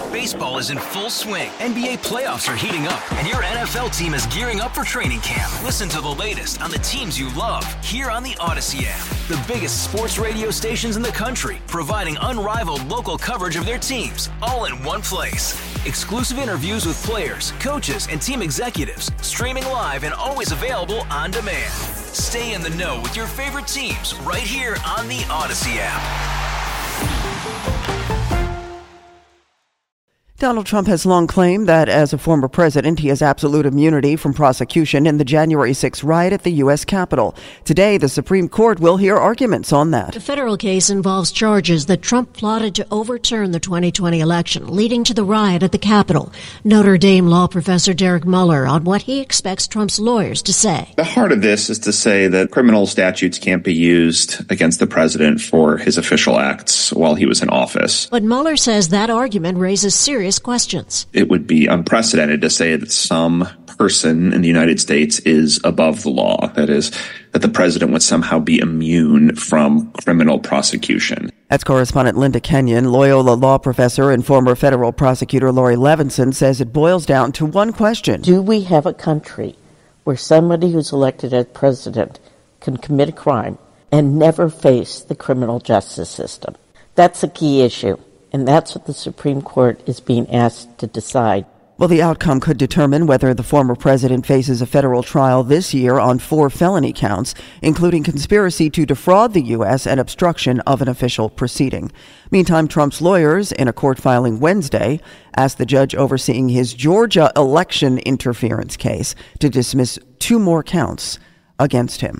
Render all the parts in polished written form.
Baseball is in full swing. NBA playoffs are heating up, and your NFL team is gearing up for training camp. Listen to the latest on the teams you love here on the Odyssey app. The biggest sports radio stations in the country, providing unrivaled local coverage of their teams, all in one place. Exclusive interviews with players, coaches, and team executives, streaming live and always available on demand. Stay in the know with your favorite teams right here on the Odyssey app. Donald Trump has long claimed that as a former president, he has absolute immunity from prosecution in the January 6th riot at the U.S. Capitol. Today, the Supreme Court will hear arguments on that. The federal case involves charges that Trump plotted to overturn the 2020 election, leading to the riot at the Capitol. Notre Dame law professor Derek Muller on what he expects Trump's lawyers to say. The heart of this is to say that criminal statutes can't be used against the president for his official acts while he was in office. But Muller says that argument raises serious questions. It would be unprecedented to say that some person in the United States is above the law. That is, that the president would somehow be immune from criminal prosecution. That's correspondent Linda Kenyon. Loyola law professor and former federal prosecutor Laurie Levinson says it boils down to one question. Do we have a country where somebody who's elected as president can commit a crime and never face the criminal justice system? That's a key issue. And that's what the Supreme Court is being asked to decide. Well, the outcome could determine whether the former president faces a federal trial this year on 4 felony counts, including conspiracy to defraud the U.S. and obstruction of an official proceeding. Meantime, Trump's lawyers, in a court filing Wednesday, asked the judge overseeing his Georgia election interference case to dismiss 2 more counts against him.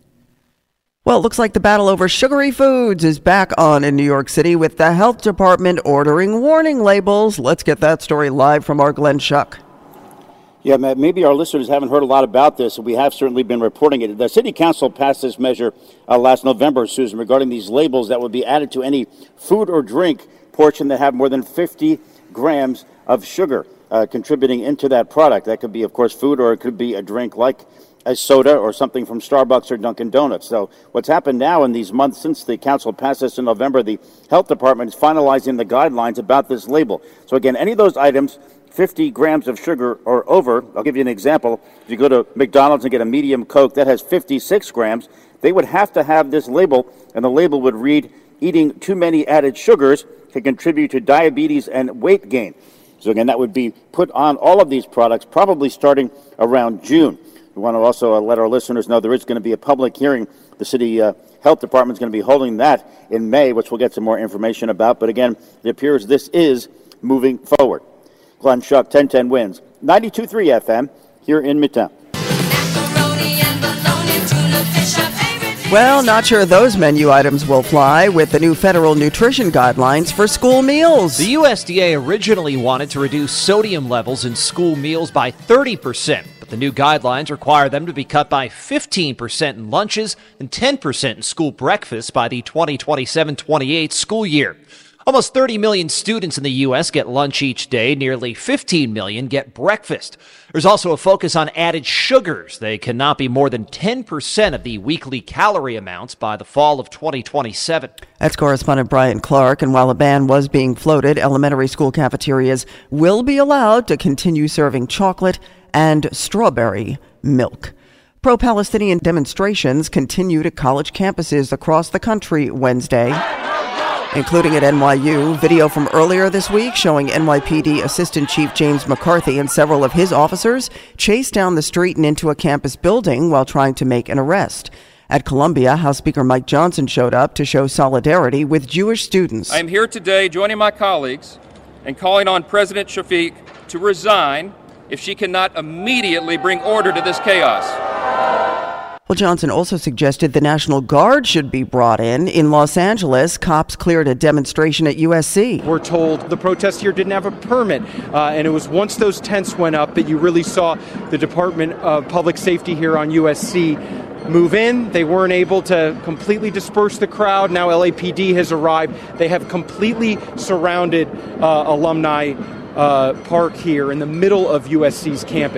Well, it looks like the battle over sugary foods is back on in New York City with the health department ordering warning labels. Let's get that story live from our Glenn Schuck. Yeah, Matt, maybe our listeners haven't heard a lot about this. We have certainly been reporting it. The city council passed this measure last November, Susan, regarding these labels that would be added to any food or drink portion that have more than 50 grams of sugar contributing into that product. That could be, of course, food, or it could be a drink like a soda or something from Starbucks or Dunkin' Donuts. So what's happened now in these months since the council passed this in November, the health department is finalizing the guidelines about this label. So again, any of those items, 50 grams of sugar or over, I'll give you an example. If you go to McDonald's and get a medium Coke that has 56 grams, they would have to have this label, and the label would read, eating too many added sugars can contribute to diabetes and weight gain. So again, that would be put on all of these products, probably starting around June. We want to also let our listeners know there is going to be a public hearing. The city health department is going to be holding that in May, which we'll get some more information about. But again, it appears this is moving forward. Glenn Schuck, 1010 wins. 92.3 FM here in Midtown. Well, not sure those menu items will fly with the new federal nutrition guidelines for school meals. The USDA originally wanted to reduce sodium levels in school meals by 30%. The new guidelines require them to be cut by 15% in lunches and 10% in school breakfasts by the 2027-28 school year. Almost 30 million students in the U.S. get lunch each day. Nearly 15 million get breakfast. There's also a focus on added sugars. They cannot be more than 10% of the weekly calorie amounts by the fall of 2027. That's correspondent Brian Clark. And while a ban was being floated, elementary school cafeterias will be allowed to continue serving chocolate and strawberry milk. Pro-Palestinian demonstrations continued at college campuses across the country Wednesday, including at NYU. Video from earlier this week showing NYPD Assistant Chief James McCarthy and several of his officers chased down the street and into a campus building while trying to make an arrest. At Columbia, House Speaker Mike Johnson showed up to show solidarity with Jewish students. I am here today joining my colleagues and calling on President Shafik to resign if she cannot immediately bring order to this chaos. Well, Johnson also suggested the National Guard should be brought in. In Los Angeles, cops cleared a demonstration at USC. We're told the protest here didn't have a permit, and it was once those tents went up that you really saw the Department of Public Safety here on USC move in. They weren't able to completely disperse the crowd. Now LAPD has arrived. They have completely surrounded Alumni Park here in the middle of USC's campus.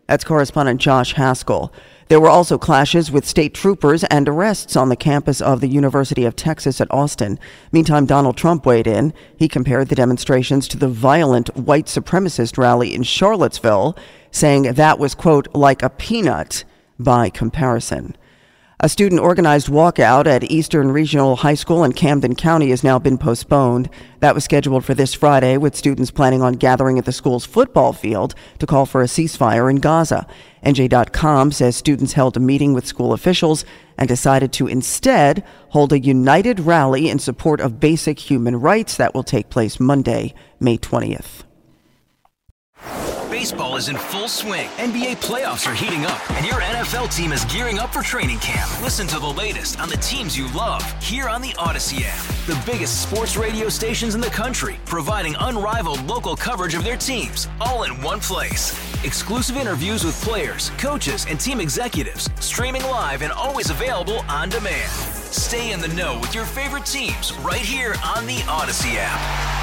That's correspondent Josh Haskell. There were also clashes with state troopers and arrests on the campus of the University of Texas at Austin. Meantime, Donald Trump weighed in. He compared the demonstrations to the violent white supremacist rally in Charlottesville, saying that was, quote, like a peanut by comparison. A student-organized walkout at Eastern Regional High School in Camden County has now been postponed. That was scheduled for this Friday, with students planning on gathering at the school's football field to call for a ceasefire in Gaza. NJ.com says students held a meeting with school officials and decided to instead hold a united rally in support of basic human rights that will take place Monday, May 20th. Baseball is in full swing. NBA playoffs are heating up, and your NFL team is gearing up for training camp. Listen to the latest on the teams you love here on the Odyssey app. The biggest sports radio stations in the country, providing unrivaled local coverage of their teams, all in one place. Exclusive interviews with players, coaches, and team executives, streaming live and always available on demand. Stay in the know with your favorite teams right here on the Odyssey app.